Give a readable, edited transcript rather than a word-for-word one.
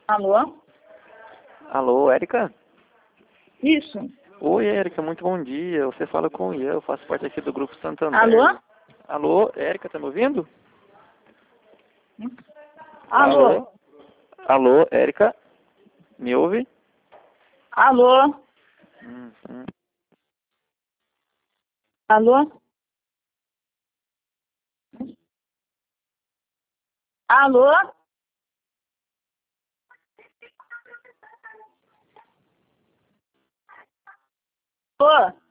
Alô? Alô, Érica? Isso. Oi, Érica, muito bom dia. Você fala com o Ian, eu faço parte aqui do Grupo Santander. Alô? Alô, Érica, tá me ouvindo? Alô? Alô, Érica? Me ouve? Alô? Hum. Alô? Alô? Ô?